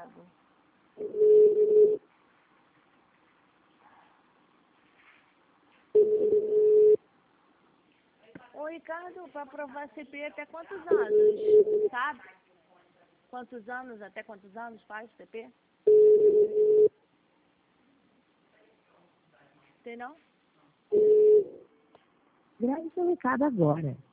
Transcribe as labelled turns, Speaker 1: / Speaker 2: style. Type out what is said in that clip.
Speaker 1: Ricardo. Ô, Ricardo, para provar CP até quantos anos, sabe? Quantos anos, até quantos anos faz CP? Tem não?
Speaker 2: Grave seu recado agora.